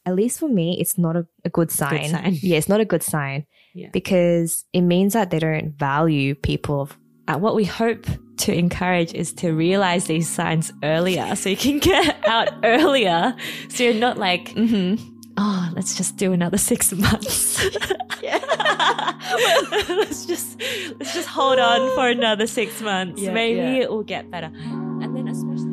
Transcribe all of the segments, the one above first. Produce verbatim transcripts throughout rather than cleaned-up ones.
at least for me, it's not a, a good sign. Good sign. Yeah, it's not a good sign Yeah. because it means that they don't value people. Of, Uh, what we hope to encourage is to realize these signs earlier so you can get out earlier. So you're not like, mm-hmm. oh, let's just do another six months. Yeah. let's just let's just hold on for another six months. Yeah, Maybe yeah. it will get better. And then especially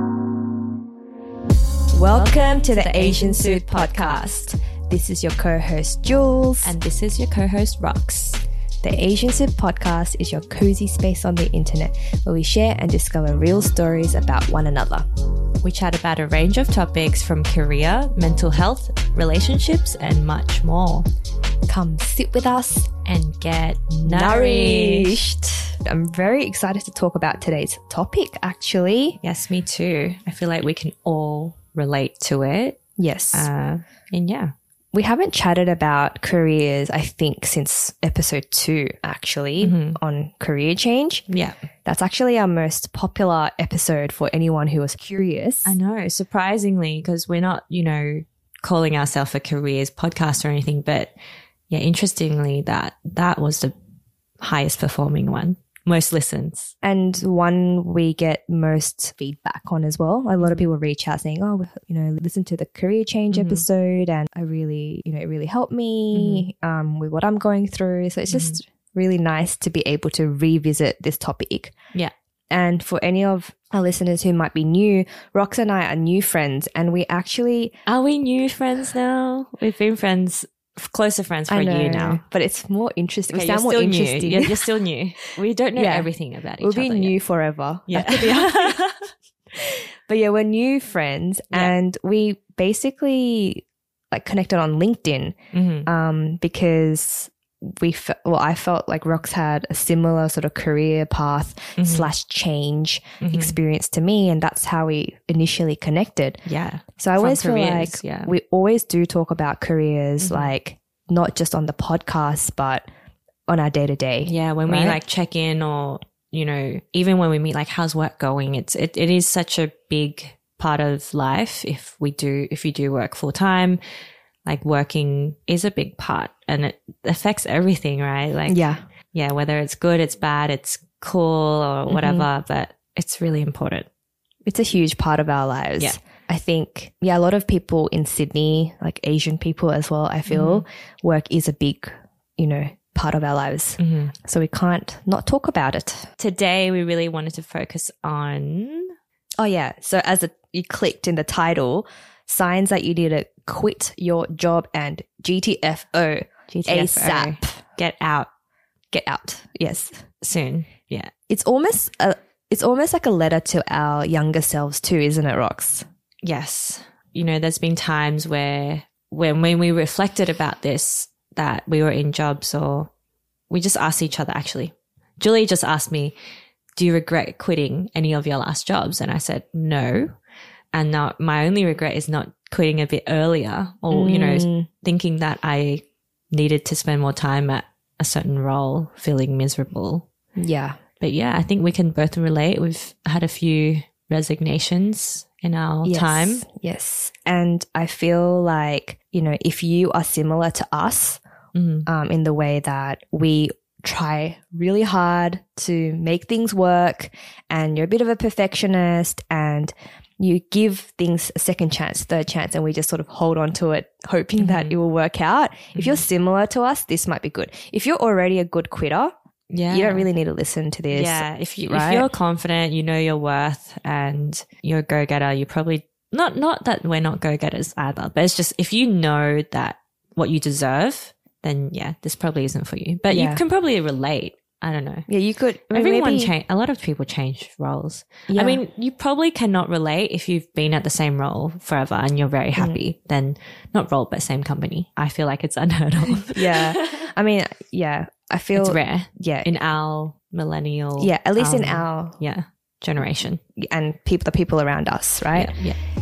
Welcome to the Asian Suit Podcast. This is your co-host Jules. and this is your co-host Rox. The Asian Suit Podcast is your cozy space on the internet where we share and discover real stories about one another. We chat about a range of topics from career, mental health, relationships, and much more. Come sit with us And get nourished. I'm very excited to talk about today's topic, actually. Yes, me too. I feel like we can all relate to it. Yes. Uh, and yeah. We haven't chatted about careers, I think, since episode two, actually, Mm-hmm. on career change. Yeah. That's actually our most popular episode for anyone who was curious. I know, surprisingly, because we're not, you know, calling ourselves a careers podcast or anything, but yeah, interestingly, that that was the highest performing one, most listens. And one we get most feedback on as well. A lot of people reach out saying, oh, you know, listen to the career change Mhm. episode and I really, you know, it really helped me um, with what I'm going through. So it's just really nice to be able to revisit this topic. Yeah. And for any of our listeners who might be new, Rox and I are new friends and we actually, Are we new friends now? We've been friends, closer friends for I a know, year now. but it's more interesting. Okay, we you're sound more still interesting. new. You're, you're still new. We don't know Yeah. everything about each We'll other. be new forever. Yeah. That could be- But yeah, we're new friends Yeah. and we basically like connected on LinkedIn Mhm. um, because we fe- well, I felt like Rox had a similar sort of career path Mhm. slash change Mhm. experience to me, and that's how we initially connected. Yeah. So I From always feel careers, like yeah. we always do talk about careers, Mhm. like not just on the podcast, but on our day to day. Yeah, when we Right? like check in or, you know, even when we meet, like, how's work going? It's, it, it is such a big part of life. If we do, if you do work full time, like working is a big part and it affects everything, right? Like, Yeah. yeah, whether it's good, it's bad, it's cool or Mm-hmm. whatever, but it's really important. It's a huge part of our lives. Yeah. I think, yeah, a lot of people in Sydney, like Asian people as well, I feel work is a big, you know, part of our lives. Mm-hmm. So we can't not talk about it. Today, we really wanted to focus on, Oh, yeah. So as a, you clicked in the title, signs that you need to quit your job and G T F O, G T F O, ASAP. get out Get out. Yes. soon. Yeah. It's almost a, it's almost like a letter to our younger selves too, isn't it, Rox? Yes. You know, there's been times where when when we reflected about this, that we were in jobs or we just asked each other, actually. Julie just asked me, do you regret quitting any of your last jobs? And I said, no. And now my only regret is not quitting a bit earlier or, you know, Mm. thinking that I needed to spend more time at a certain role, feeling miserable. Yeah. But yeah, I think we can both relate. We've had a few resignations in our Yes, time. Yes. And I feel like, you know, if you are similar to us Mhm. um, in the way that we try really hard to make things work and you're a bit of a perfectionist and you give things a second chance, third chance, and we just sort of hold on to it, hoping that it will work out. If you're similar to us, this might be good. If you're already a good quitter, Yeah. you don't really need to listen to this. Yeah. If you right? if you're confident, you know your worth and you're a go getter, you probably not not that we're not go getters either, but it's just if you know that what you deserve, then yeah, this probably isn't for you. But Yeah. you can probably relate. I don't know. Yeah, you could. I mean, Everyone maybe- change. A lot of people change roles. Yeah. I mean, you probably cannot relate if you've been at the same role forever and you're very happy. Then not role, but same company. I feel like it's unheard of. Yeah. I mean, yeah. I feel It's rare Yeah. in our millennial. yeah, at least in um, our yeah generation. and people the people around us, right? Yeah. yeah.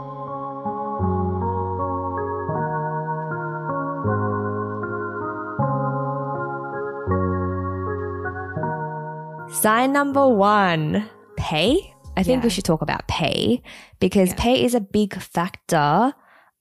Sign number one, pay. I think Yeah. we should talk about pay because Yeah. pay is a big factor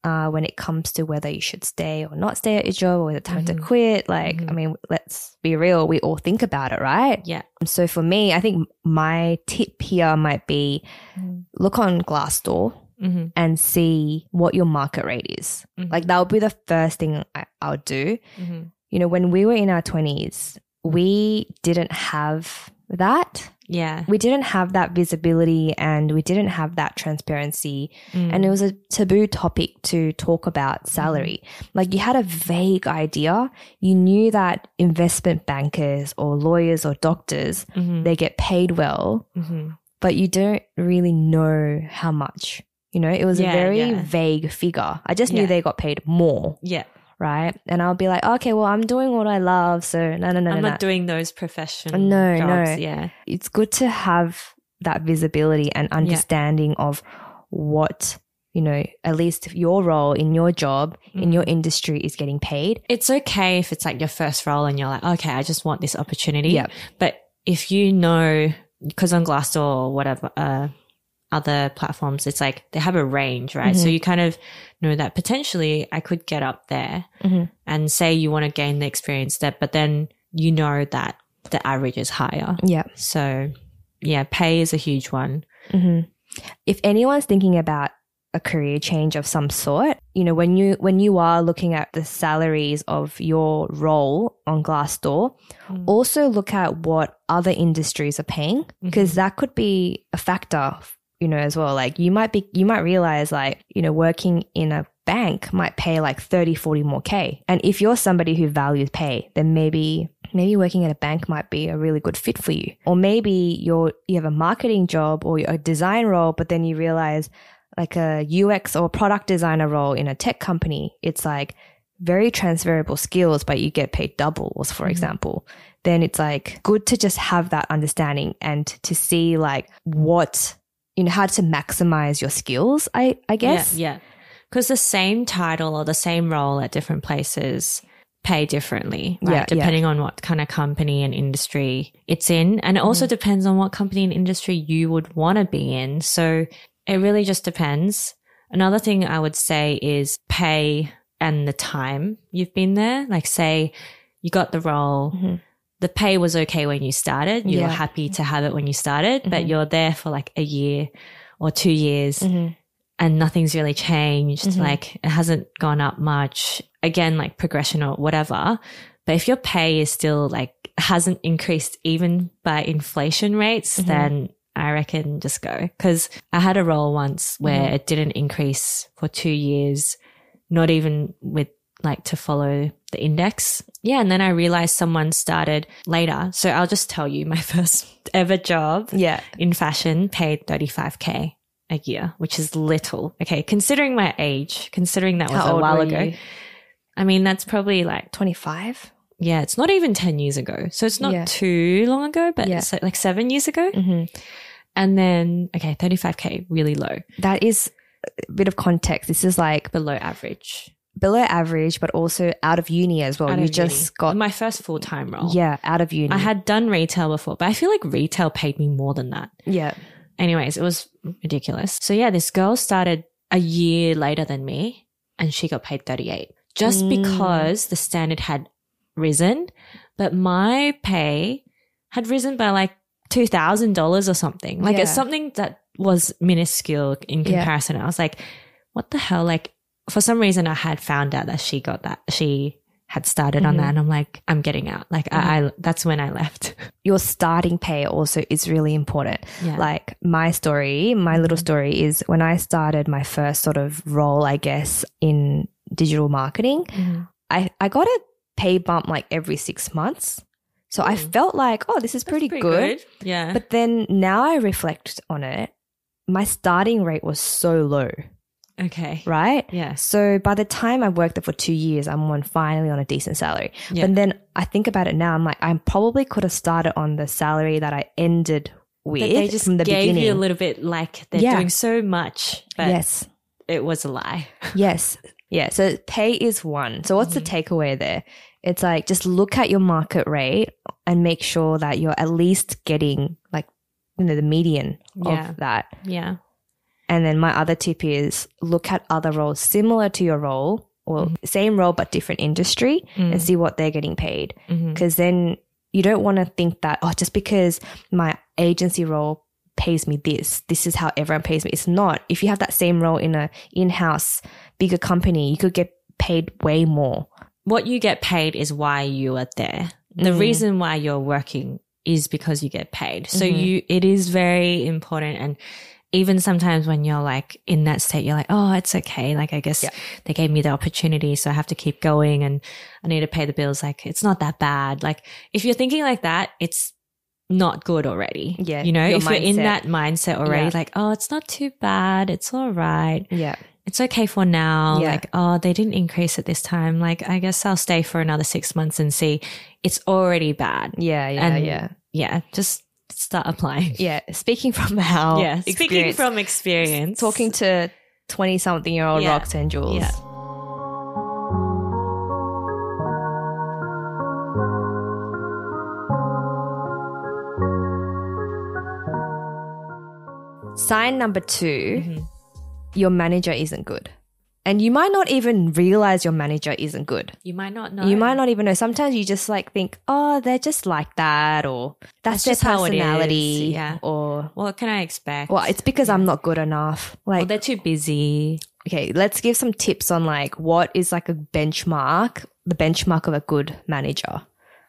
uh, when it comes to whether you should stay or not stay at your job, or is it time Mm-hmm. to quit? Like, Mm-hmm. I mean, let's be real. We all think about it, right? Yeah. So for me, I think my tip here might be Mm-hmm. look on Glassdoor Mm-hmm. and see what your market rate is. Mm-hmm. Like that would be the first thing I, I would do. Mm-hmm. You know, when we were in our twenties, we didn't have that. Yeah. We didn't have that visibility and we didn't have that transparency. Mm. And it was a taboo topic to talk about salary. Like you had a vague idea. You knew that investment bankers or lawyers or doctors, Mm-hmm. they get paid well, Mm-hmm. but you don't really know how much. You know, it was Yeah, a very yeah. vague figure. I just knew Yeah. they got paid more, Yeah. right? And I'll be like, okay, well, I'm doing what I love. So no, no, no, I'm no, not no. doing those professional No, jobs. no. Yeah. It's good to have that visibility and understanding of what, you know, at least your role in your job, in your industry is getting paid. It's okay if it's like your first role and you're like, okay, I just want this opportunity. Yeah. But if you know, because on Glassdoor or whatever, uh, other platforms, it's like they have a range, right? So you kind of know that potentially I could get up there Mhm. and say you want to gain the experience there, but then you know that the average is higher. Yeah. So yeah, pay is a huge one. hmm If anyone's thinking about a career change of some sort, you know, when you when you are looking at the salaries of your role on Glassdoor, Mm. also look at what other industries are paying, because that could be a factor, you know, as well. Like you might be, you might realize like, you know, working in a bank might pay like thirty, forty more K. And if you're somebody who values pay, then maybe maybe working at a bank might be a really good fit for you. Or maybe you're you have a marketing job or a design role, but then you realize like a U X or product designer role in a tech company, it's like very transferable skills, but you get paid double, for example. Then it's like good to just have that understanding and to see like what, you know, how to maximize your skills, I, I guess. Yeah, yeah. Because the same title or the same role at different places pay differently, right? Yeah, yeah. Depending on what kind of company and industry it's in. And it also depends on what company and industry you would want to be in. So it really just depends. Another thing I would say is pay and the time you've been there. Like say you got the role, Mhm. the pay was okay when you started. You Yeah. were happy to have it when you started, but Mhm. you're there for like a year or two years. Mhm. And nothing's really changed. Mhm. Like it hasn't gone up much. Again, like progression or whatever. But if your pay is still like hasn't increased even by inflation rates, Mhm. then I reckon just go. Because I had a role once where Mhm. it didn't increase for two years, not even with like to follow the index. Yeah. And then I realized someone started later. So I'll just tell you my first ever job Yeah. in fashion paid thirty-five K a year, which is little. Okay. Considering my age, considering that was How a old while were ago, you? I mean, that's probably like, twenty-five? yeah, it's not even ten years ago. So it's not Yeah. too long ago, but Yeah. it's like seven years ago. Mm-hmm. And then, okay, thirty-five K, really low, That is a bit of context. This is like below average. below average, but also out of uni as well. Out You of just uni. got, my first full time role. yeah, out of uni. I had done retail before, but I feel like retail paid me more than that. yeah. Anyways, it was ridiculous. So yeah, this girl started a year later than me and she got paid thirty-eight just Mm. because the standard had risen, but my pay had risen by like two thousand dollars or something. Like Yeah. it's something that was minuscule in Yeah. comparison. I was like, what the hell? Like for some reason I had found out that she got that. She had started on Mhm. that and I'm like, I'm getting out. Like I, I, that's when I left. Your starting pay also is really important. Yeah. Like my story, my little story is when I started my first sort of role, I guess, in digital marketing, Mhm. I, I got a pay bump like every six months. So I Mm. felt like, oh, this is pretty, Pretty good. Yeah. But then now I reflect on it, my starting rate was so low, okay. right? Yeah. So by the time I worked there for two years, I'm on finally on a decent salary. Yeah. But then I think about it now, I'm like, I probably could have started on the salary that I ended with But they just from the gave beginning. you a little bit like they're Yeah. doing so much, but yes. it was a lie. Yes. Yeah. So pay is one. So what's the Mm-hmm. takeaway there? It's like just look at your market rate and make sure that you're at least getting like, you know, the median Yeah. of that. Yeah. And then my other tip is look at other roles similar to your role or mm-hmm. same role but different industry mm. and see what they're getting paid. Because mm-hmm. then you don't want to think that, oh, just because my agency role pays me this, this is how everyone pays me. It's not. If you have that same role in a in-house bigger company, you could get paid way more. What you get paid is why you are there. The mm. reason why you're working is because you get paid. So mm-hmm. you, it is very important. And even sometimes when you're like in that state, you're like, oh, it's okay. Like, I guess yeah. they gave me the opportunity, so I have to keep going and I need to pay the bills. Like, it's not that bad. Like, if you're thinking like that, it's not good already. Yeah. You know, if mindset. you're in that mindset already, yeah. like, oh, it's not too bad. It's all right. Yeah. It's okay for now. Yeah. Like, oh, they didn't increase it this time. Like, I guess I'll stay for another six months and see. It's already bad. Yeah. Yeah. And yeah. Yeah. Just start applying. Yeah. Speaking from our yeah. Speaking from experience. Talking to twenty something year old yeah. Rox and Jules. Yeah. Sign number two, mm-hmm. your manager isn't good. And you might not even realize your manager isn't good. You might not know. You might not even know. Sometimes you just like think, oh, they're just like that, or that's, that's their personality. Yeah. Or what can I expect? Well, it's because yeah. I'm not good enough. Like, or they're too busy. Okay, let's give some tips on like what is like a benchmark, the benchmark of a good manager.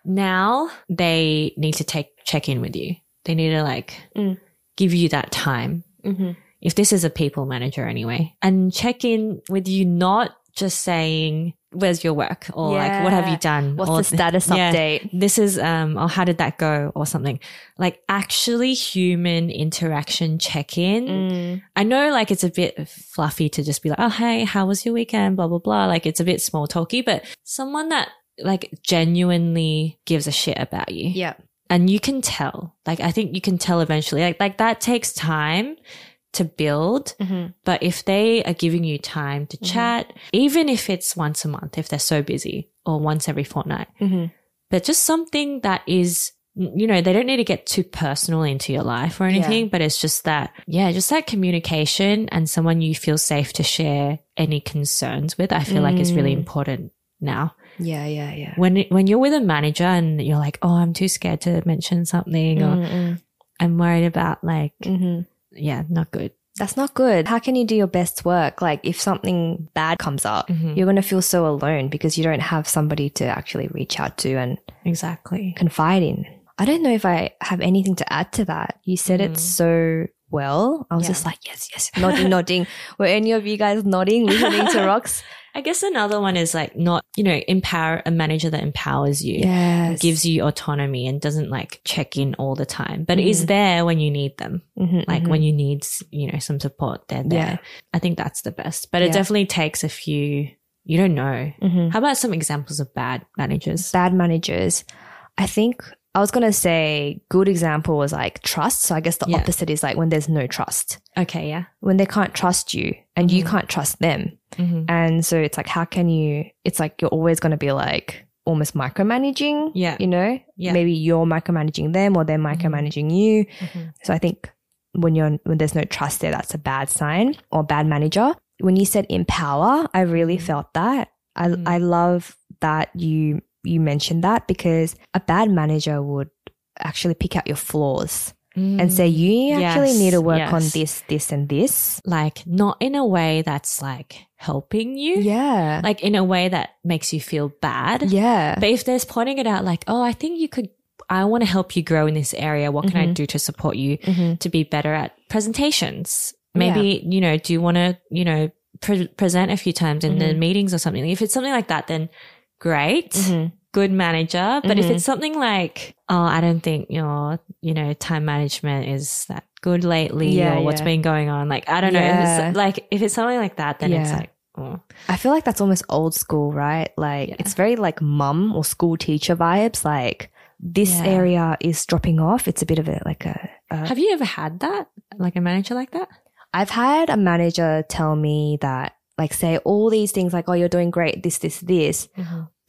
Now they need to take check in with you. They need to like mm. give you that time. Mm-hmm. If this is a people manager anyway, and check in with you, not just saying, where's your work? Or yeah. like, what have you done? What's or, the status yeah, update? This is, um, or how did that go or something? Like actually human interaction check in. Mm. I know like it's a bit fluffy to just be like, oh, hey, how was your weekend? Blah, blah, blah. Like it's a bit small talky, but someone that like genuinely gives a shit about you. Yeah. And you can tell, like, I think you can tell eventually, like, like that takes time to build. Mm-hmm. But if they are giving you time to mm-hmm. chat, even if it's once a month, if they're so busy, or once every fortnight, mm-hmm. but just something that is, you know, they don't need to get too personal into your life or anything, yeah. but it's just that, yeah, just that communication and someone you feel safe to share any concerns with, I feel mm. like is really important now. Yeah, yeah, yeah. When when you're with a manager and you're like, oh, I'm too scared to mention something Mm-mm. or I'm worried about like, mm-hmm. yeah, not good. That's not good. How can you do your best work? Like if something bad comes up, mm-hmm. you're going to feel so alone because you don't have somebody to actually reach out to and exactly confide in. I don't know if I have anything to add to that. You said mm. it so well. I was yeah. just like, yes, yes, nodding, nodding. Were any of you guys nodding, listening to Rox? I guess another one is like not, you know, empower a manager that empowers you, yes. gives you autonomy and doesn't like check in all the time, but mm-hmm. is there when you need them. Mm-hmm, like mm-hmm. when you need, you know, some support, they're there. Yeah. I think that's the best, but yeah. it definitely takes a few, you don't know. Mm-hmm. How about some examples of bad managers? Bad managers. I think I was going to say good example was like trust. So I guess the yeah. opposite is like when there's no trust. Okay. Yeah. When they can't trust you and mm-hmm. you can't trust them. Mm-hmm. And so it's like, how can you, it's like you're always going to be like almost micromanaging, yeah. you know, yeah. maybe you're micromanaging them or they're micromanaging mm-hmm. you. Mm-hmm. So I think when you're, when there's no trust there, that's a bad sign or bad manager. When you said empower, I really mm-hmm. felt that. I, mm-hmm. I love that you, you mentioned that because a bad manager would actually pick out your flaws. Mm. And say, you actually yes, need to work yes. on this, this, and this. Like, not in a way that's like helping you. Yeah. Like, in a way that makes you feel bad. Yeah. But if there's pointing it out, like, oh, I think you could, I want to help you grow in this area. What can mm-hmm. I do to support you mm-hmm. to be better at presentations? Maybe, yeah. you know, do you want to, you know, pre- present a few times in mm-hmm. the meetings or something? If it's something like that, then great. Mm-hmm. Good manager. But mm-hmm. if it's something like, oh, I don't think your, you know, time management is that good lately yeah, or what's yeah. been going on. Like, I don't know. Yeah. If it's like, if it's something like that, then yeah. it's like, oh. I feel like that's almost old school, right? Like Yeah. it's very like mum or school teacher vibes. Like this Yeah. area is dropping off. It's a bit of a, like a, a Have you ever had that? Like a manager like that? I've had a manager tell me that like say all these things like, oh, you're doing great, this, this, this. Mm-hmm.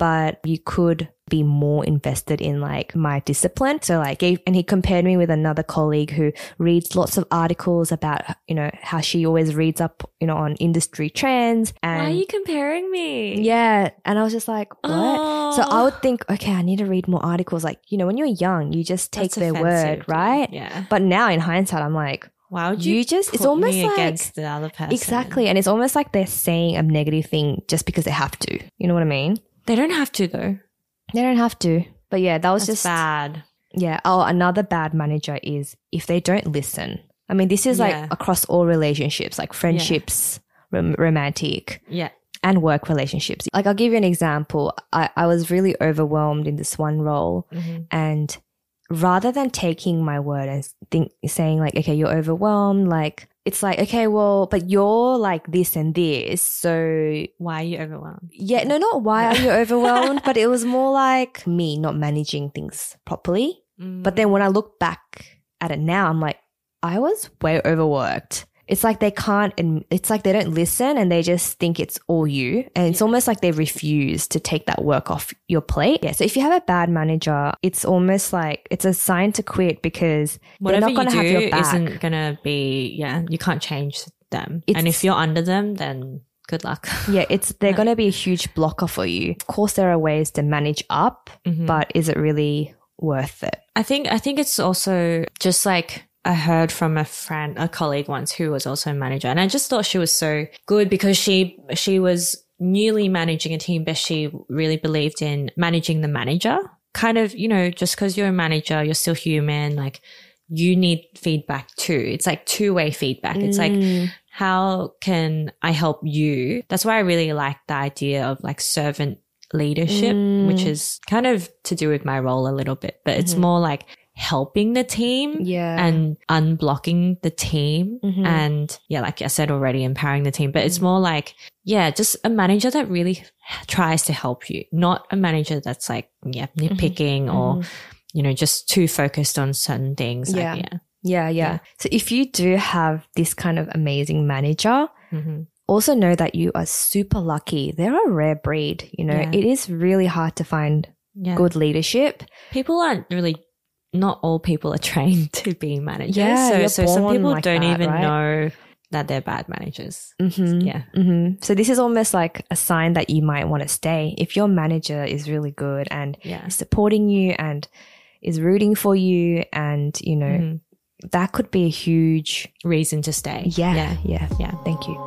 but you could be more invested in like my discipline. So like, gave, and he compared me with another colleague who reads lots of articles about, you know, how she always reads up, you know, on industry trends. And why are you comparing me? yeah. And I was just like, what? Oh. So I would think, okay, I need to read more articles. Like, you know, when you're young, you just take That's their offensive, word, right? Yeah. But now in hindsight, I'm like, Why would you, you just, put it's almost me like, against the other person? exactly. And it's almost like they're saying a negative thing just because they have to. You know what I mean? They don't have to though. They don't have to. But yeah, that was That's just bad. Yeah. Oh, another bad manager is if they don't listen. I mean, this is like Yeah. across all relationships, like friendships, rom- romantic, Yeah. and work relationships. Like, I'll give you an example. I, I was really overwhelmed in this one role, Mhm. and rather than taking my word and think, saying like, okay, you're overwhelmed, like, it's like, okay, well, but you're like this and this. So Why are you overwhelmed? yeah, no, not why are you overwhelmed, but it was more like me not managing things properly. But then when I look back at it now, I'm like, I was way overworked. It's like they can't, and it's like they don't listen and they just think it's all you. And it's almost like they refuse to take that work off your plate. Yeah. So if you have a bad manager, it's almost like it's a sign to quit because Whatever they're not going to you have do your back. isn't going to be, yeah, you can't change them. It's- and if you're under them, then good luck. Yeah, it's they're going to be a huge blocker for you. Of course, there are ways to manage up, Mhm. but is it really worth it? I think, I think it's also just like, I heard from a friend, a colleague once who was also a manager, and I just thought she was so good because she, she was newly managing a team, but she really believed in managing the manager. Kind of, you know, just because you're a manager, you're still human. Like, you need feedback too. It's like two-way feedback. It's like, Mm. how can I help you? That's why I really like the idea of like servant leadership, Mm. which is kind of to do with my role a little bit, but it's Mhm. more like helping the team Yeah. and unblocking the team. Mhm. And yeah, like I said already, empowering the team, but it's more like, yeah, just a manager that really tries to help you, not a manager that's like, yeah, nitpicking or, Mhm. you know, just too focused on certain things. Like, Yeah. yeah. Yeah, yeah. Yeah. So if you do have this kind of amazing manager, Mm-hmm. also know that you are super lucky. They're a rare breed. You know, Yeah. it is really hard to find Yeah. good leadership. People aren't really, not all people are trained to be managers. Yeah, so you're so some born people like don't that, even right? know that they're bad managers. Mm-hmm. Yeah. Mm-hmm. So this is almost like a sign that you might want to stay. If your manager is really good and Yeah. is supporting you and is rooting for you, and, you know, Mhm. that could be a huge, Reason to stay. yeah, Yeah. yeah, Yeah. Thank you.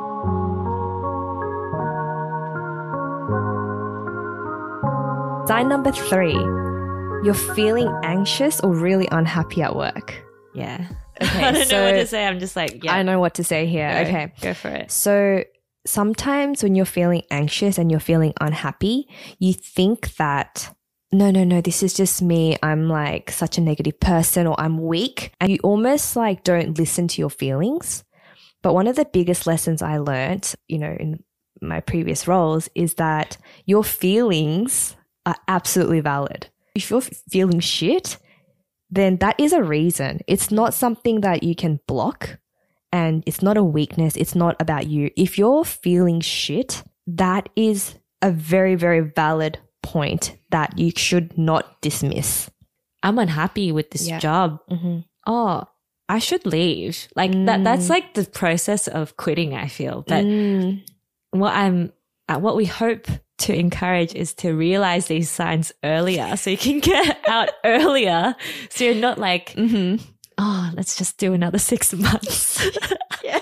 Sign number three, you're feeling anxious or really unhappy at work. Yeah. Okay, I don't so know what to say. I'm just like, yeah. I know what to say here. Go, Okay. Go for it. So sometimes when you're feeling anxious and you're feeling unhappy, you think that, no, no, no, this is just me. I'm like such a negative person, or I'm weak. And you almost like don't listen to your feelings. But one of the biggest lessons I learned, you know, in my previous roles is that your feelings are absolutely valid. If you're feeling shit, then that is a reason. It's not something that you can block, and it's not a weakness. It's not about you. If you're feeling shit, that is a very, very valid point that you should not dismiss. I'm unhappy with this Yeah. job. Mm-hmm. Oh, I should leave. Like that. That's like the process of quitting. I feel that Mm. what I'm, uh, what we hope to encourage is to realize these signs earlier, so you can get out earlier. So you're not like, Mm-hmm. oh, let's just do another six months. Yeah.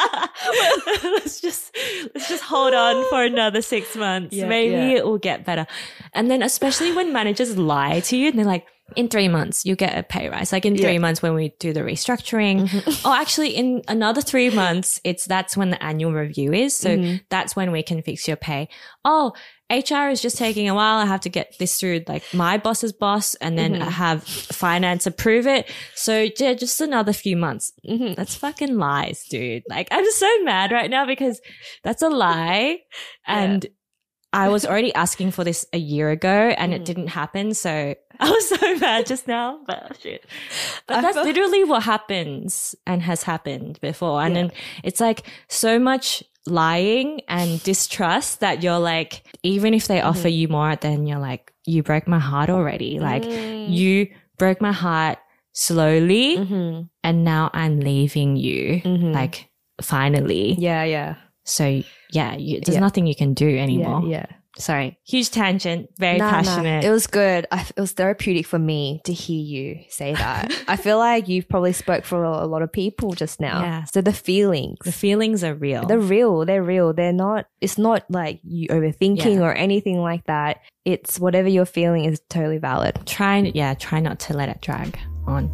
let's just let's just hold on for another six months. Yeah, Maybe yeah. it will get better. And then especially when managers lie to you and they're like, in three months you get a pay rise. Like in three Yeah. months when we do the restructuring. Oh, actually in another three months, it's that's when the annual review is. So Mhm. that's when we can fix your pay. Oh, H R is just taking a while. I have to get this through like my boss's boss, and then Mhm. I have finance approve it. So yeah, just another few months. Mhm. That's fucking lies, dude. Like, I'm so mad right now because that's a lie. And I was already asking for this a year ago and it Mhm. didn't happen. So I was so mad just now, but oh, shit. But I that's feel- literally what happens and has happened before. And Yeah. then it's like so much lying and distrust that you're like, even if they offer you more, then you're like, you broke my heart already. Like Mm. you broke my heart slowly Mm-hmm. and now I'm leaving you. Mhm. Like finally. Yeah, yeah. So yeah, you, there's Yeah. nothing you can do anymore. Yeah, yeah. Sorry. Huge tangent. Very Nah, nah. passionate. It was good. I, it was therapeutic for me to hear you say that. I feel like you've probably spoke for a, a lot of people just now. Yeah. So the feelings, The feelings are real. they're real. They're real. They're not, it's not like you overthinking Yeah. or anything like that. It's whatever you're feeling is totally valid. try yeah, try not to let it drag on.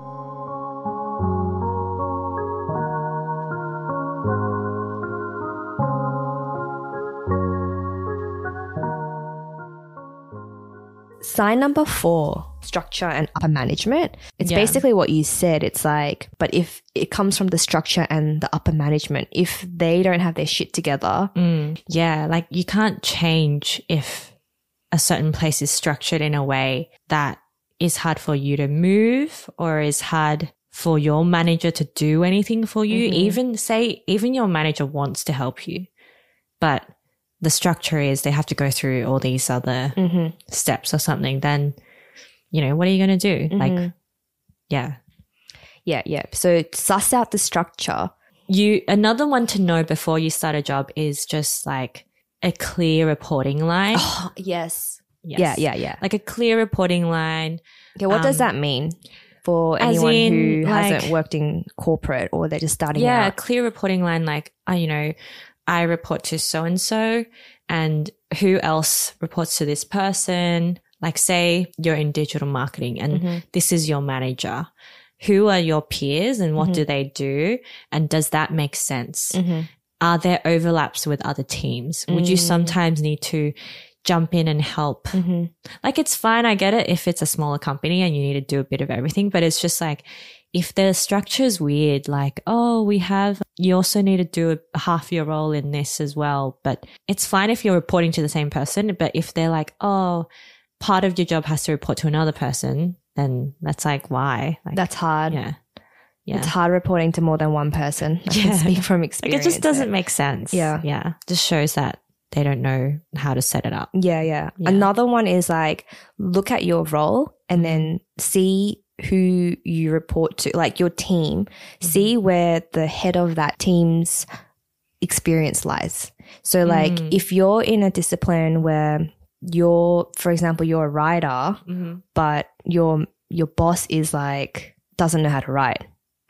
Sign number four, structure and upper management. It's Yeah. basically what you said. It's like, but if it comes from the structure and the upper management, if they don't have their shit together, Mm, yeah, like you can't change if a certain place is structured in a way that is hard for you to move or is hard for your manager to do anything for you. Mhm. Even say, even your manager wants to help you, but the structure is they have to go through all these other mm-hmm. steps or something. Then, you know, what are you going to do? Like, yeah. Yeah, yeah. So suss out the structure. You, another one to know before you start a job is just like a clear reporting line. Oh, yes. Yes. Yeah, yeah, yeah. Like a clear reporting line. Okay, what does Um, that mean for as anyone in, who like- hasn't worked in corporate or they're just starting Yeah, a out? clear reporting line. Like, uh, you know, I report to so and so, and who else reports to this person? Like, say you're in digital marketing, and Mm-hmm. this is your manager. Who are your peers, and what Mhm. do they do? And does that make sense? Mm-hmm. Are there overlaps with other teams? Would you Mm. sometimes need to jump in and help? Mm-hmm. Like, it's fine. I get it if it's a smaller company and you need to do a bit of everything, but it's just like, if the structure is weird, like, oh, we have, you also need to do a, half your role in this as well. But it's fine if you're reporting to the same person. But if they're like, oh, part of your job has to report to another person, then that's like, why? Like, That's hard. yeah. Yeah. It's hard reporting to more than one person. I Yeah. can speak from Like, experience. it just doesn't there. make sense. Yeah. Yeah. Just shows that they don't know how to set it up. Yeah, yeah, Yeah. Another one is like, look at your role and then see who you report to, like your team. See where the head of that team's experience lies. So like Mm. if you're in a discipline where you're, for example, you're a writer, Mm-hmm. but your your boss is like doesn't know how to write,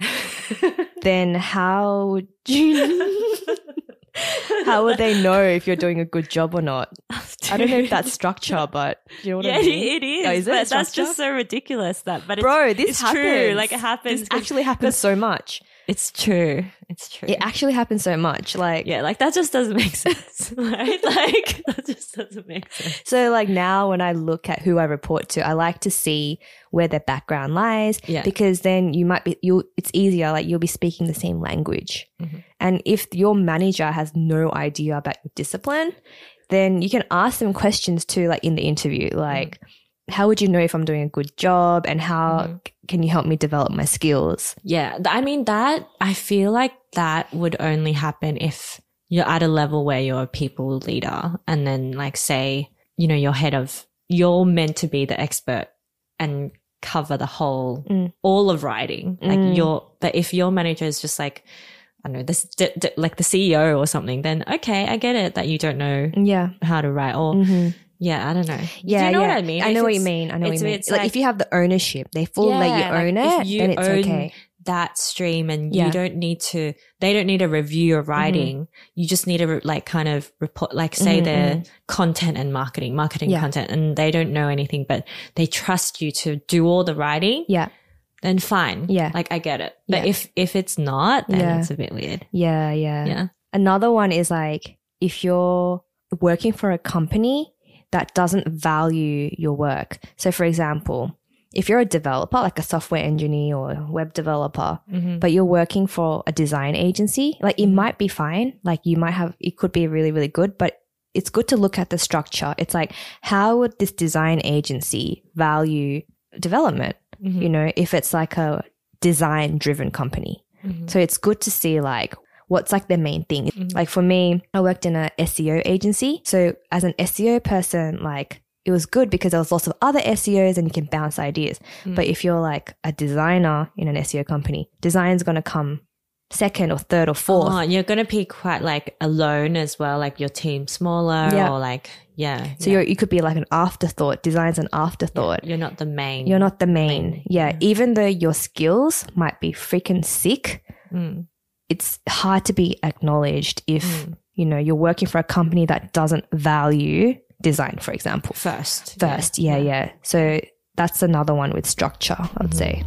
then how would you how would they know if you're doing a good job or not? I don't know if that's structure, but you know what Yeah, I mean? it is. Oh, is it but that's structure? just so ridiculous. That, but it's, Bro, this it's happens. true. Like, it happens. This actually happens so much. It's true. It's true. It actually happens so much. Like, yeah, like that just doesn't make sense, right? Like that just doesn't make sense. so like now when I look at who I report to, I like to see where their background lies, Yeah. because then you might be, you it's easier, like you'll be speaking the same language. Mhm. And if your manager has no idea about your discipline, then you can ask them questions too, like in the interview, like, how would you know if I'm doing a good job, and how Mhm. c- can you help me develop my skills? Yeah, th- I mean that. I feel like that would only happen if you're at a level where you're a people leader, and then like say, you know, you're head of, you're meant to be the expert and cover the whole, Mm. all of writing. Like Mm. you're, but if your manager is just like, I don't know, this d- d- like the C E O or something, then okay, I get it that you don't know Yeah. how to write, or Mm-hmm. yeah, I don't know. Yeah, Do you know yeah. what I mean? I If know what you it's- mean. I know what it's- you mean. it's Like, like- if you have the ownership, they full let you Yeah, like, own if it, you then it's own okay. that stream, and Yeah. you don't need to, they don't need to review your writing. You just need to re- like kind of report, like say Mhm, they're content and marketing, marketing Yeah. content, and they don't know anything, but they trust you to do all the writing. Yeah. Then fine. Yeah. Like I get it. But Yeah. if, if it's not, then Yeah. it's a bit weird. Yeah, yeah. Yeah. Another one is like, if you're working for a company that doesn't value your work. So for example, if you're a developer, like a software engineer or a web developer, Mm-hmm. but you're working for a design agency, like it might be fine. Like you might have, it could be really, really good, but it's good to look at the structure. It's like, how would this design agency value development? Mm-hmm. You know, if it's like a design driven company. Mhm. So it's good to see like, what's like their main thing. Mm-hmm. Like for me, I worked in a S E O agency. So as an S E O person, like it was good because there was lots of other S E Os and you can bounce ideas. Mm. But if you're like a designer in an S E O company, design's going to come second or third or fourth. Oh, you're going to be quite like alone as well, like your team smaller yeah. or like, yeah. So yeah. You're, you could be like an afterthought. Design's an afterthought. Yeah, you're not the main. You're not the main. main. Yeah. yeah. Even though your skills might be freaking sick, mm. it's hard to be acknowledged if, mm. you know, you're working for a company that doesn't value design, for example. First. First. Yeah. Yeah. yeah. So that's another one with structure, I would mm-hmm. say.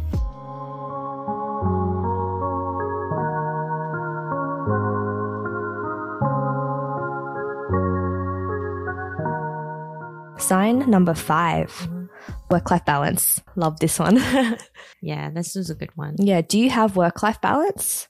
Sign number five, mm-hmm. work-life balance. Love this one. Yeah, this is a good one. Yeah. Do you have work-life balance?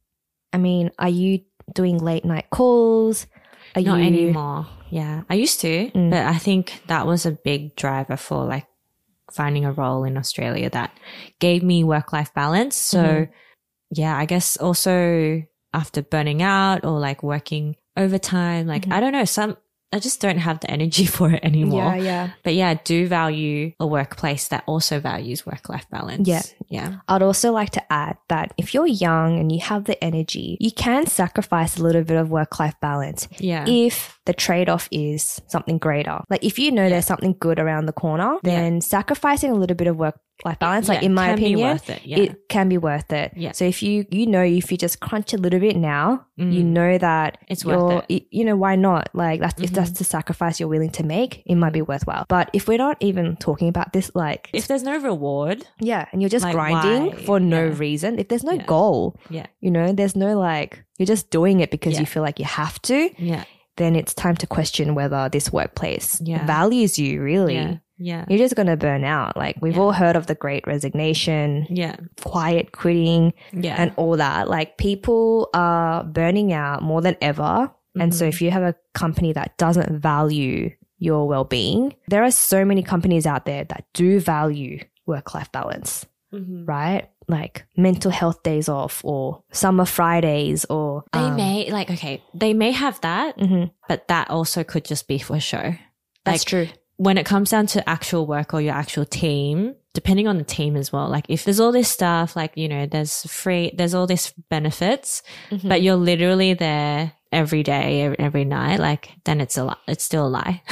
I mean, are you doing late night calls? Are Not you... anymore. Yeah, I used to, mm. but I think that was a big driver for like finding a role in Australia that gave me work-life balance. So mm-hmm. yeah, I guess also after burning out or like working overtime, like mm-hmm. I don't know, some I just don't have the energy for it anymore. Yeah, yeah. But yeah, I do value a workplace that also values work-life balance. Yeah. Yeah. I'd also like to add that if you're young and you have the energy, you can sacrifice a little bit of work-life balance. Yeah. If the trade-off is something greater. Like if you know yeah. there's something good around the corner, then yeah. sacrificing a little bit of work-life balance, like yeah, in my can opinion, be worth it. Yeah. it can be worth it. Yeah. So if you, you know, if you just crunch a little bit now, mm. you know that it's you're, worth it. You know, why not? Like that's, mm-hmm. if that's the sacrifice you're willing to make, it might be worthwhile. But if we're not even talking about this, like if there's no reward, yeah, and you're just like grinding why? for no yeah. reason, if there's no yeah. goal, yeah, you know, there's no like, you're just doing it because yeah. you feel like you have to, yeah, then it's time to question whether this workplace yeah. values you really. Yeah. Yeah. You're just going to burn out. Like we've yeah. all heard of the great resignation, yeah, quiet quitting yeah. and all that. Like people are burning out more than ever. Mm-hmm. And so if you have a company that doesn't value your well-being, there are so many companies out there that do value work-life balance, mm-hmm. right? Like mental health days off or summer Fridays or they um, may like, okay, they may have that, mm-hmm. but that also could just be for show. That's like, true. When it comes down to actual work or your actual team, depending on the team as well, like if there's all this stuff, like, you know, there's free, there's all these benefits, mm-hmm. but you're literally there every day, every, every night, like then it's a lie. It's still a lie.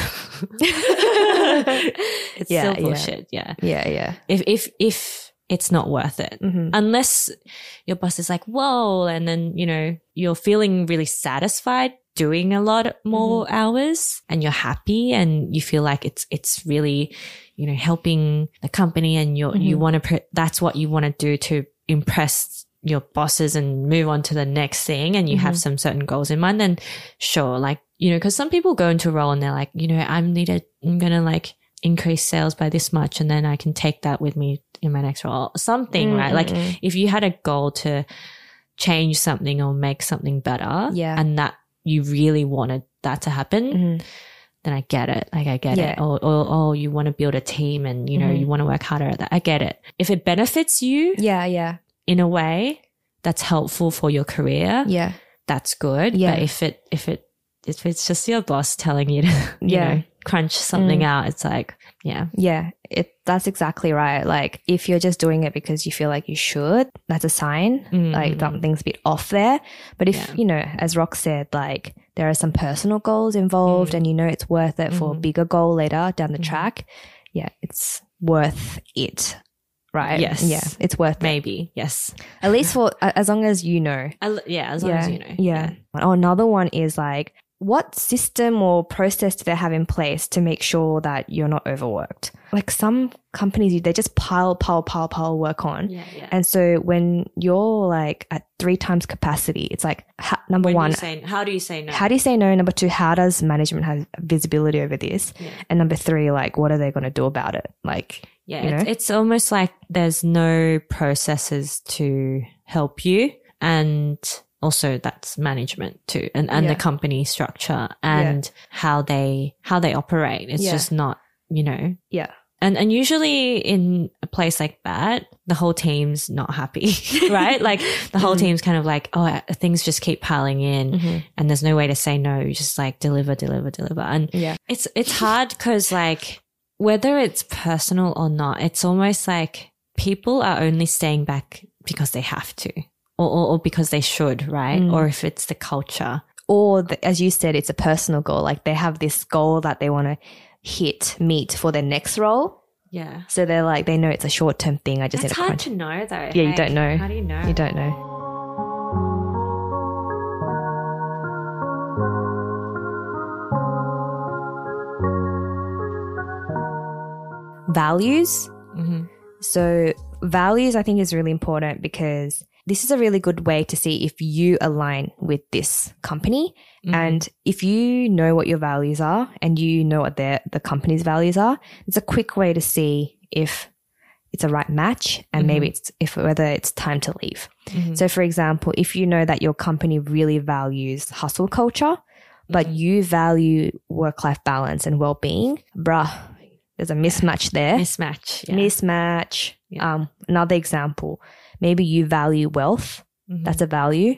It's yeah, still bullshit. Yeah. Yeah. Yeah. If, if, if it's not worth it, mm-hmm. unless your boss is like, whoa, and then, you know, you're feeling really satisfied doing a lot more mm-hmm. hours and you're happy and you feel like it's, it's really, you know, helping the company and you're, mm-hmm. you want to, pre- that's what you want to do to impress your bosses and move on to the next thing and you mm-hmm. have some certain goals in mind, then sure. Like, you know, cause some people go into a role and they're like, you know, I'm needed, I'm going to like increase sales by this much and then I can take that with me in my next role, something, mm-hmm. right? Like if you had a goal to change something or make something better yeah. and that, you really wanted that to happen, mm-hmm. then I get it. Like I get yeah. it. Or, or, or you want to build a team and, you know, mm-hmm. you want to work harder at that. I get it. If it benefits you yeah, yeah. in a way that's helpful for your career, yeah, that's good. Yeah. But if it, if it, if it's just your boss telling you to, you yeah. know, crunch something mm. out, it's like, yeah. Yeah, it that's exactly right. Like if you're just doing it because you feel like you should, that's a sign. Mm. Like something's a bit off there. But if, yeah. you know, as Rox said, like there are some personal goals involved mm. and you know it's worth it for mm. a bigger goal later down the mm. track, yeah, it's worth it. Right? Yes. Yeah, it's worth Maybe. it. Yes. At least for, as long as you know. I, yeah, as long yeah, as you know. Yeah. yeah. Oh, another one is like, what system or process do they have in place to make sure that you're not overworked? Like some companies, they just pile, pile, pile, pile work on. Yeah, yeah. And so when you're like at three times capacity, it's like, ha- number when one, you say, how do you say no? How do you say no? Number two, how does management have visibility over this? Yeah. And number three, like, what are they going to do about it? Like, yeah, you know? it's, it's almost like there's no processes to help you. And also that's management too, and, and yeah. the company structure and yeah. how they, how they operate. It's yeah. just not, you know, yeah. And and usually in a place like that, the whole team's not happy, right? Like the whole mm-hmm. team's kind of like, oh, things just keep piling in mm-hmm. and there's no way to say no. You just like deliver, deliver, deliver. And yeah. it's it's hard because like whether it's personal or not, it's almost like people are only staying back because they have to or, or, or because they should, right? Mm. Or if it's the culture. Or the, as you said, it's a personal goal. Like they have this goal that they want to hit, meet for their next role. Yeah. So they're like, they know it's a short-term thing. I just It's need to hard crunch. to know though. Yeah, hey, you don't know. How do you know? You don't know. Values. Mm-hmm. So values, I think, is really important because this is a really good way to see if you align with this company. Mm-hmm. And if you know what your values are and you know what their, the company's values are, it's a quick way to see if it's a right match and mm-hmm. maybe it's if whether it's time to leave. Mm-hmm. So for example, if you know that your company really values hustle culture, but mm-hmm. you value work-life balance and well-being, bruh, there's a mismatch there. Mismatch. Yeah. Mismatch. Yeah. Um, another example, maybe you value wealth. Mm-hmm. That's a value.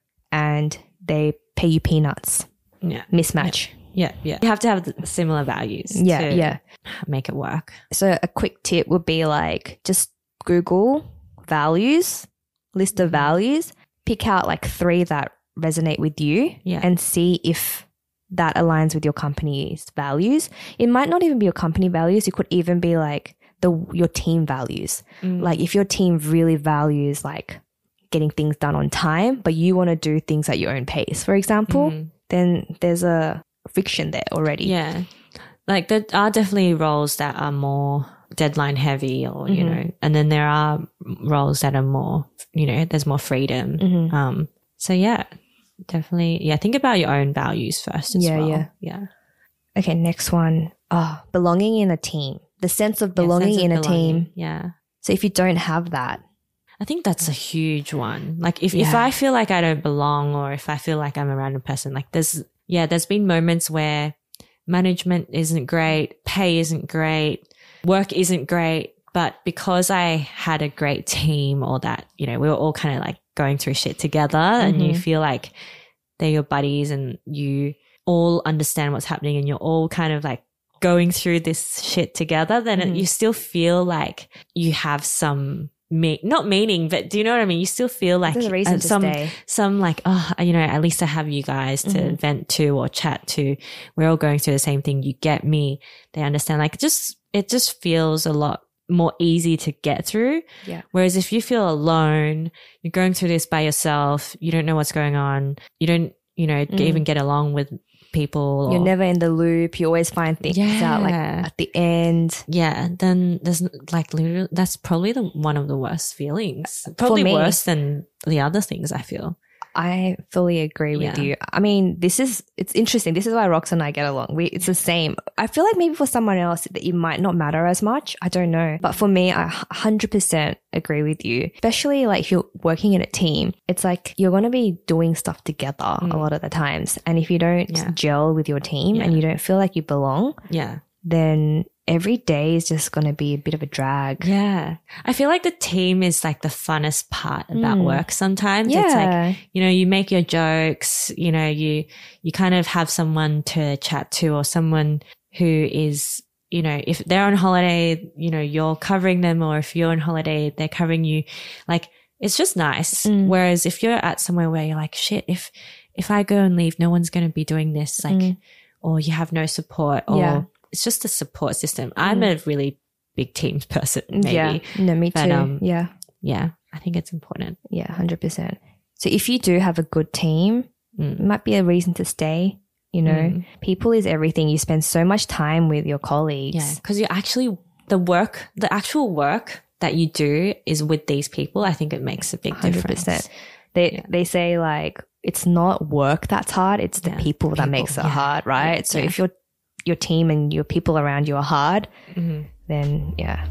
And they pay you peanuts. Yeah. Mismatch. Yeah. Yeah. You have to have the similar values. Yeah. To yeah. make it work. So a quick tip would be like just Google values, list of values, pick out like three that resonate with you yeah. and see if that aligns with your company's values. It might not even be your company values. It could even be like the your team values. Mm. Like if your team really values like getting things done on time, but you want to do things at your own pace, for example, mm. then there's a friction there already. Yeah. Like there are definitely roles that are more deadline heavy or, mm-hmm. you know, and then there are roles that are more, you know, there's more freedom. Mm-hmm. Um, so yeah. Definitely. Yeah. Think about your own values first as yeah, well. Yeah. Yeah. Okay. Next one. Oh, belonging in a team. The sense of belonging yeah, sense in of a belonging. team. Yeah. So if you don't have that. I think that's a huge one. Like if, yeah. if I feel like I don't belong or if I feel like I'm a random person, like there's, yeah, there's been moments where management isn't great, pay isn't great, work isn't great. But because I had a great team or that, you know, we were all kind of like going through shit together mm-hmm. and you feel like they're your buddies and you all understand what's happening and you're all kind of like going through this shit together, then mm-hmm. it, you still feel like you have some me- not meaning, but do you know what I mean? You still feel like there's a reason uh, to some, stay. some like, oh, you know, at least I have you guys to mm-hmm. vent to or chat to. We're all going through the same thing. You get me. They understand. Like just, it just feels a lot more easy to get through. Yeah. Whereas if you feel alone, you're going through this by yourself, you don't know what's going on, you don't, you know, mm. even get along with people. You're or, never in the loop. You always find things yeah. out like at the end. Yeah. Then there's like literally, that's probably the one of the worst feelings. Probably me, worse than the other things I feel. I fully agree with yeah. you. I mean, this is, it's interesting. This is why Rox and I get along. We, it's the same. I feel like maybe for someone else that it might not matter as much. I don't know. But for me, I one hundred percent agree with you. Especially like if you're working in a team, it's like you're going to be doing stuff together mm. a lot of the times. And if you don't yeah. gel with your team yeah. and you don't feel like you belong, yeah, then every day is just going to be a bit of a drag. Yeah. I feel like the team is like the funnest part about mm. work sometimes. Yeah. It's like, you know, you make your jokes, you know, you, you kind of have someone to chat to or someone who is, you know, if they're on holiday, you know, you're covering them, or if you're on holiday, they're covering you. Like, it's just nice. Mm. Whereas if you're at somewhere where you're like, shit, if, if I go and leave, no one's going to be doing this, like, mm. or you have no support or, yeah. it's just a support system. I'm mm. a really big teams person, maybe. Yeah, no, me but, too. Um, yeah. Yeah, I think it's important. Yeah, one hundred percent. So if you do have a good team, mm. it might be a reason to stay. You know, mm. people is everything. You spend so much time with your colleagues. Yeah, because you actually, the work, the actual work that you do is with these people. I think it makes a big one hundred percent. difference. They, yeah. they say like, it's not work that's hard. It's the yeah. people, people that makes it yeah. hard, right? Yeah. So yeah. if you're your team and your people around you are hard, mm-hmm. then yeah.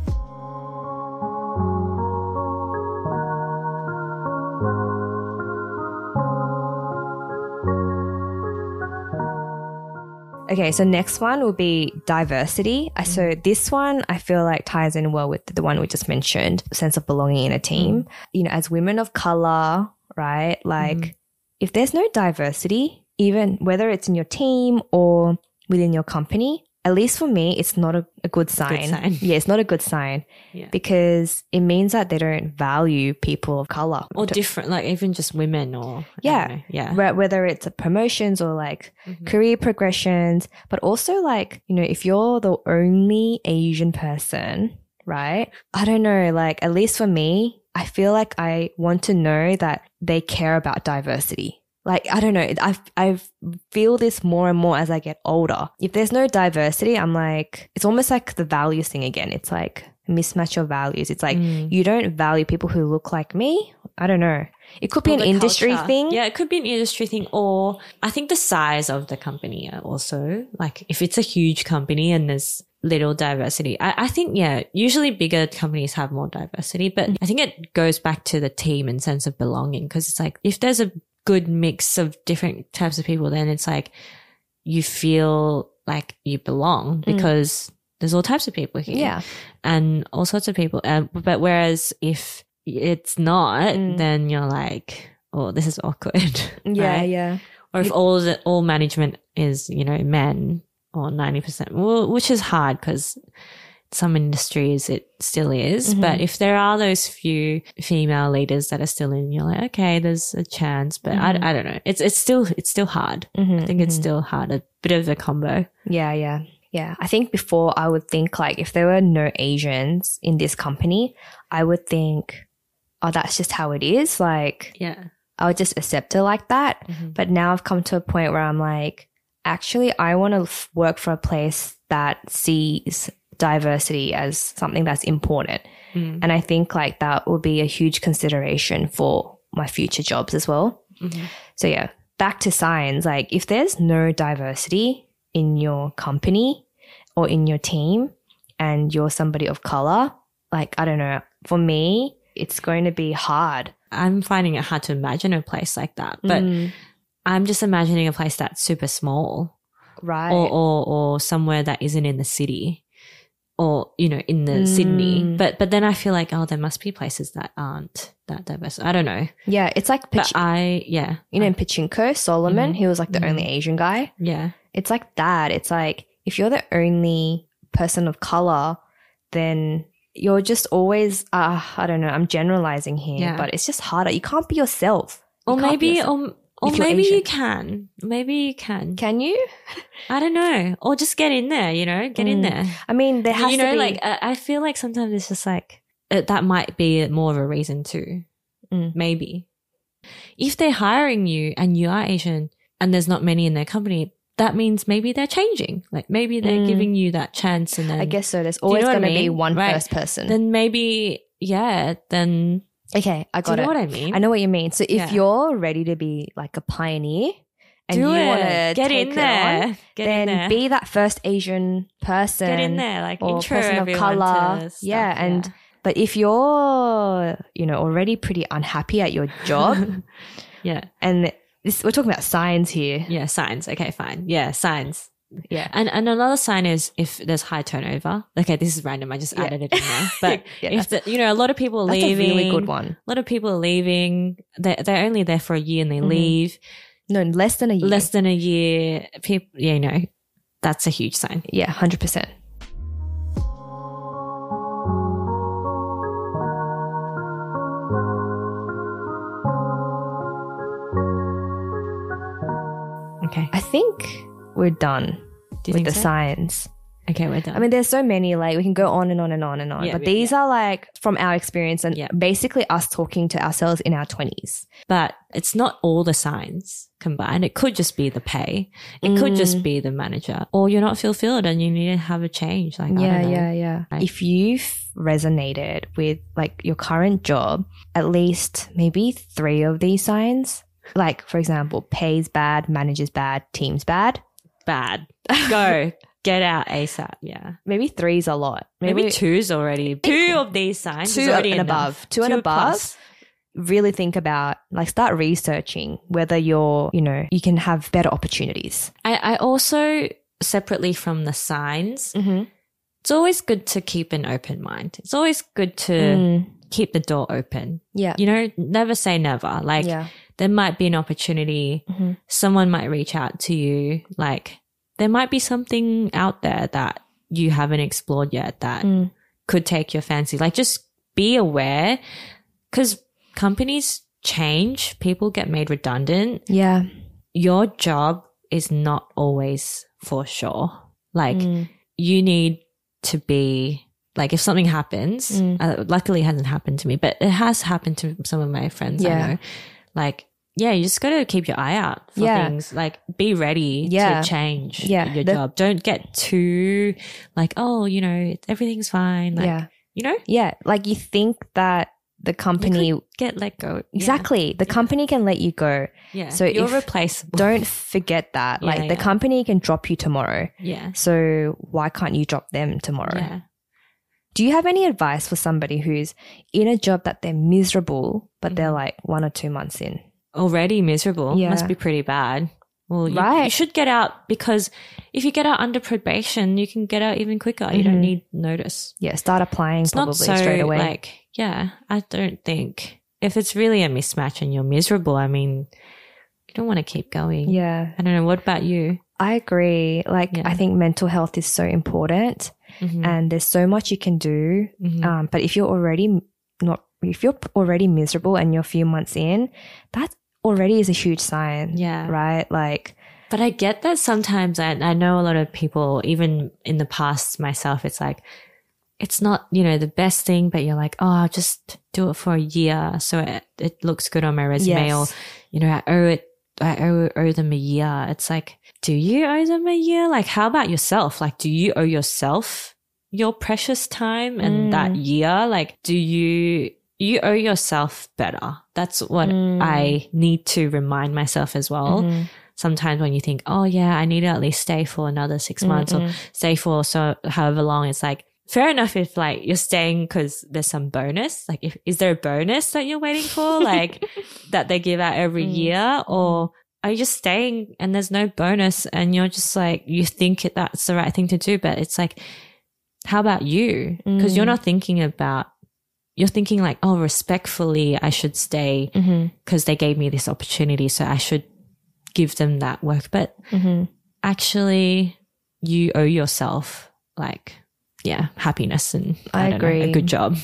Okay, so next one will be diversity. Mm. So this one I feel like ties in well with the one we just mentioned, sense of belonging in a team. Mm. You know, as women of color, right? Like mm. if there's no diversity, even whether it's in your team or within your company, at least for me, it's not a, a good sign. Good sign. Yeah, it's not a good sign yeah. because it means that they don't value people of color. Or different, like even just women or... Yeah. Yeah. Whether it's promotions or like mm-hmm. career progressions, but also like, you know, if you're the only Asian person, right? I don't know, like at least for me, I feel like I want to know that they care about diversity. Like, I don't know, I I feel this more and more as I get older. If there's no diversity, I'm like, it's almost like the values thing again. It's like mismatch your values. It's like mm. you don't value people who look like me. I don't know. It could be or an industry culture. thing. Yeah, it could be an industry thing, or I think the size of the company also. Like if it's a huge company and there's little diversity. I, I think, yeah, usually bigger companies have more diversity, but mm. I think it goes back to the team and sense of belonging, because it's like if there's a good mix of different types of people, then it's like you feel like you belong because mm. there's all types of people here. Yeah. And all sorts of people. Uh, but whereas if it's not, mm. then you're like, oh, this is awkward. Yeah, right? yeah. Or if all the, all management is, you know, men or ninety percent, well, which is hard because some industries it still is. Mm-hmm. But if there are those few female leaders that are still in, you're like, okay, there's a chance. But mm-hmm. I, I don't know. It's it's still it's still hard. Mm-hmm, I think mm-hmm. it's still hard. A bit of a combo. Yeah, yeah, yeah. I think before I would think like if there were no Asians in this company, I would think, oh, that's just how it is. Like, yeah, I would just accept it like that. Mm-hmm. But now I've come to a point where I'm like, actually, I want to f- work for a place that sees diversity as something that's important. Mm. And I think like that will be a huge consideration for my future jobs as well. Mm-hmm. So yeah, back to signs. Like if there's no diversity in your company or in your team and you're somebody of color, like, I don't know, for me, it's going to be hard. I'm finding it hard to imagine a place like that, but mm. I'm just imagining a place that's super small. Right. Or, or, or somewhere that isn't in the city. Or, you know, in the mm. Sydney. But but then I feel like, oh, there must be places that aren't that diverse. I don't know. Yeah, it's like... Pach- but I, yeah. You know, in Pachinko, Solomon, mm-hmm. he was like the mm-hmm. only Asian guy. Yeah. It's like that. It's like if you're the only person of color, then you're just always, uh, I don't know, I'm generalizing here, yeah. but it's just harder. You can't be yourself. You or maybe... Yourself. Or, Or maybe Asian. you can. Maybe you can. Can you? I don't know. Or just get in there, you know, get mm. in there. I mean, there has you know, to be... like, uh, I feel like sometimes it's just like, uh, that might be more of a reason too. Mm. Maybe. If they're hiring you and you are Asian and there's not many in their company, that means maybe they're changing. Like maybe they're mm. giving you that chance and then... I guess so. There's always you know going to be one right. first person. Then maybe, yeah, then... Okay, I got it. Do you know it. what I mean? I know what you mean. So if yeah. you're ready to be like a pioneer and Do you it. want to get take in there, on, get then in there. be that first Asian person. Get in there, like or intro person of everyone color. to stuff, yeah, and yeah. but if you're, you know, already pretty unhappy at your job, yeah, and this, we're talking about signs here. Yeah, signs. Okay, fine. Yeah, signs. Yeah. And and another sign is if there's high turnover. Okay, this is random. I just yeah. added it in there. But yeah, if the, you know, a lot of people are that's leaving. That's a really good one. A lot of people are leaving. They're, they're only there for a year and they mm-hmm. leave. No, less than a year. Less than a year. People, yeah, you know, that's a huge sign. Yeah, one hundred percent. Okay. I think we're done with the so? signs. Okay, we're done. I mean, there's so many, like we can go on and on and on and on. Yeah, but yeah, these yeah. are like from our experience and yeah. basically us talking to ourselves in our twenties. But it's not all the signs combined. It could just be the pay. It mm. could just be the manager. Or you're not fulfilled and you need to have a change. Like, yeah, I don't know. yeah, yeah. Right. If you've resonated with like your current job, at least maybe three of these signs. Like, for example, pay's bad, manager's bad, team's bad. Bad. Go. Get out ASAP. Yeah. Maybe three's a lot. Maybe, Maybe two's already. Two of these signs. Two is already and enough. above. Two, two and above. Plus. Really think about, like, start researching whether you're, you know, you can have better opportunities. I, I also separately from the signs, Mm-hmm. it's always good to keep an open mind. It's always good to Mm. keep the door open. Yeah. You know, never say never. Like Yeah. there might be an opportunity. Mhm. Someone might reach out to you. Like there might be something out there that you haven't explored yet that Mm. could take your fancy. Like just be aware, because companies change. People get made redundant. Yeah. Your job is not always for sure. Like Mm. you need to be like, if something happens, Mm. uh, luckily it hasn't happened to me, but it has happened to some of my friends. Yeah. I know. Like, yeah, you just got to keep your eye out for Yeah. things. Like, be ready Yeah. to change Yeah. your The- job. Don't get too like, oh, you know, everything's fine. Like, Yeah. you know, Yeah. Like you think that the company, you could get let go. Yeah. exactly, the company can let you go. Yeah. So you're if- replaceable. Don't forget that. Yeah, Like the yeah. company can drop you tomorrow. Yeah. So why can't you drop them tomorrow? Yeah. Do you have any advice for somebody who's in a job that they're miserable, but they're like one or two months in? Already miserable. Yeah. Must be pretty bad. Well, you, Right. you should get out, because if you get out under probation, you can get out even quicker. You don't Mhm. need notice. Yeah, start applying It's probably not so straight away. like, yeah, I don't think if it's really a mismatch and you're miserable, I mean, you don't want to keep going. yeah, I don't know. What about you? I agree. Like Yeah. I think mental health is so important, Mhm. and there's so much you can do. Mhm. Um, but if you're already not, if you're already miserable and you're a few months in, that already is a huge sign. Yeah. Right. Like, But I get that sometimes. I, I know a lot of people, even in the past myself, it's like, it's not, you know, the best thing, but you're like, oh, I'll just do it for a year so it, it looks good on my resume. Yes. Or, you know, I owe it, I owe, owe them a year. It's like, do you owe them a year? Like, how about yourself? Like, do you owe yourself your precious time and Mm. that year? Like, do you, you owe yourself better? That's what Mm. I need to remind myself as well. Mhm. Sometimes when you think, oh yeah, I need to at least stay for another six months or stay for so however long, it's like, fair enough if like you're staying because there's some bonus. Like, if, is there a bonus that you're waiting for? Like that they give out every Mm. year, or are you just staying and there's no bonus and you're just like, you think it, that's the right thing to do, but it's like, how about you? Because Mm. you're not thinking about, you're thinking like, oh, respectfully, I should stay Mhm. because they gave me this opportunity, so I should give them that work. But Mhm. actually, you owe yourself like, yeah, happiness and I I, don't know, agree. a good job.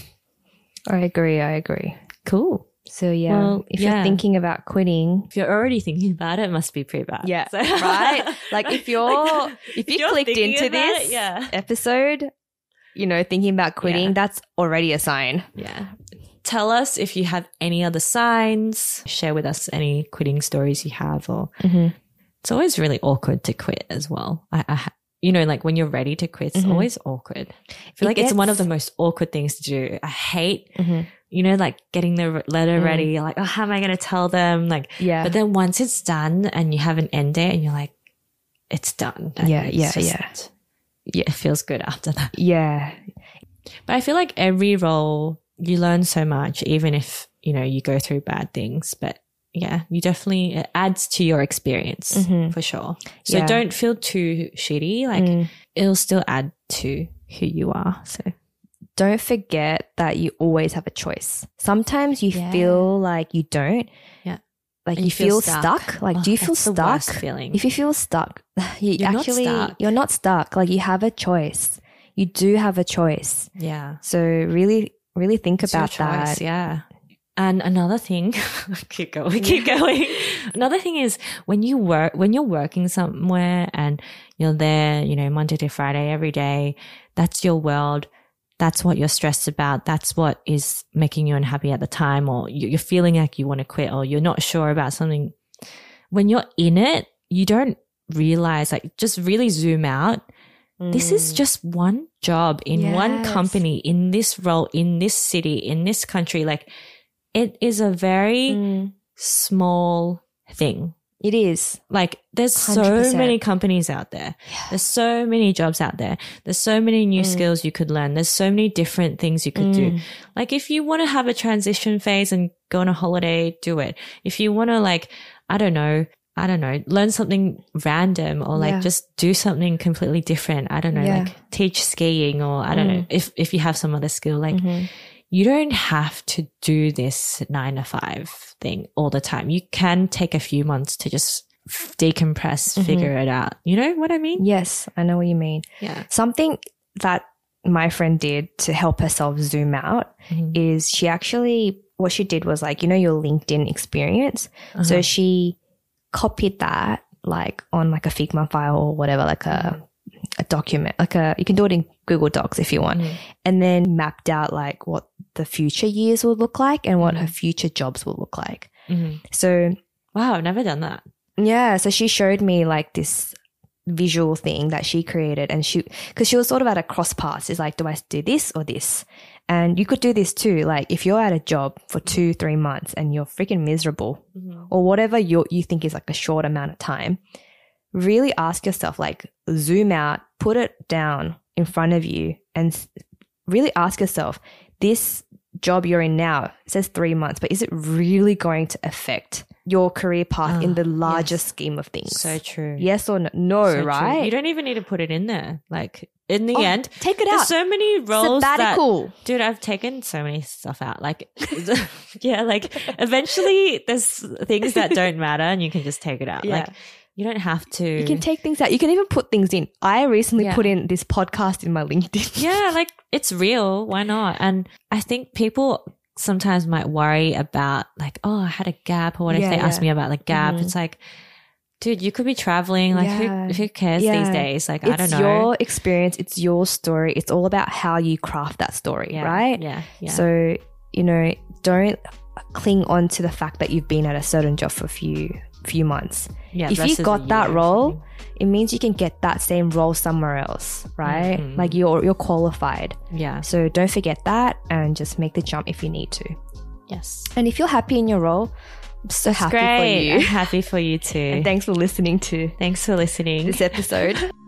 I agree. I agree. Cool. So yeah, Well, if yeah. you're thinking about quitting, If you're already thinking about it, it must be pretty bad. yeah, So- right? Like if you're Like, if you you're clicked thinking into about this it, yeah. episode, you know, thinking about quitting, Yeah. that's already a sign. Yeah. Tell us if you have any other signs. Share with us any quitting stories you have. Or Mm-hmm. it's always really awkward to quit as well. I, I ha- you know, like when you're ready to quit, it's Mhm. always awkward. I feel It like it's one of gets- the most awkward things to do. I hate, Mm-hmm. you know, like getting the r- letter Mm. ready. You're like, oh, how am I going to tell them? Like, Yeah. but then once it's done and you have an end date and you're like, it's done. And Yeah, it's yeah, just- yeah. Yeah, it feels good after that. yeah. But I feel like every role you learn so much, even if, you know, you go through bad things. But yeah, you definitely, it adds to your experience Mhm. for sure. So Yeah. don't feel too shitty. Like Mm. it'll still add to who you are. So Don't forget that you always have a choice. Sometimes you Yeah. feel like you don't. Yeah. Like And you, you feel feel stuck. stuck. Like, Oh, do you feel that's the stuck? worst feeling. If you feel stuck, you You're not actually stuck. you're not stuck. Like you have a choice. You do have a choice. yeah. So really, really think It's your about that. choice, yeah. And another thing, keep going, keep going. Another thing is when you work, when you're working somewhere and you're there, you know, Monday to Friday every day, that's your world. That's what you're stressed about. That's what is making you unhappy at the time, or you- you're feeling like you want to quit, or you're not sure about something. When you're in it, you don't realize, like, just really zoom out. This is Mm. just one job in one Yes. company, in this role, in this city, in this country. Like, it is a very Mm. small thing. It is. Like, there's one hundred percent. so many companies out there. There's so many jobs out there. There's so many new skills you could learn. There's so many different things you could do. Mm. Like, if you want to have a transition phase and go on a holiday, do it. If you want to, like, I don't know, I don't know, learn something random or like Yeah. just do something completely different. I don't know, Yeah. like teach skiing or I don't Mm. know if, if you have some other skill, like Mm-hmm. you don't have to do this nine to five thing all the time. You can take a few months to just f- decompress, Mm-hmm. figure it out. You know what I mean? Yes, I know what you mean. Yeah. Something that my friend did to help herself zoom out Mhm. is she actually, what she did was like, you know, your LinkedIn experience. Uh-huh. So she copied that like on like a Figma file or whatever, like a, a document, like a, you can do it in Google Docs if you want, Mhm. and then mapped out like what the future years would look like and what Mhm. her future jobs will look like. Mhm. So Wow, I've never done that. yeah, so she showed me like this visual thing that she created, and she, because she was sort of at a cross paths. It's like, do I do this or this? And you could do this too. Like if you're at a job for two, three months and you're freaking miserable, Mhm. or whatever you you think is like a short amount of time, really ask yourself, like zoom out, put it down in front of you, and s- really ask yourself, this job you're in now, it says three months, but is it really going to affect your career path in Ah, the larger yes. scheme of things? So true. Yes or no? No, So true. right? You don't even need to put it in there. Like in the Oh, end, take it there's out. so many roles that, Sabbatical. dude, I've taken so many stuff out. Like, yeah, like eventually there's things that don't matter and you can just take it out. Yeah. Like you don't have to. You can take things out. You can even put things in. I recently Yeah. put in this podcast in my LinkedIn. yeah, like it's real. Why not? And I think people sometimes might worry about like, oh, I had a gap, or what Yeah, if they ask yeah. me about like gap? Mhm. It's like, dude, you could be traveling. Like Yeah. who who cares Yeah. these days? Like I don't It's know. your experience. It's your story. It's all about how you craft that story, yeah, right? Yeah. Yeah. So, you know, don't cling on to the fact that you've been at a certain job for a few few months. yeah, If the rest you of the got that year or role, something. it means you can get that same role somewhere else, right? Mhm. Like you're you're qualified. Yeah. So don't forget that and just make the jump if you need to. Yes. And if you're happy in your role, I'm so happy Great. for I'm you. happy for you too. And thanks for listening to Thanks for listening. this episode.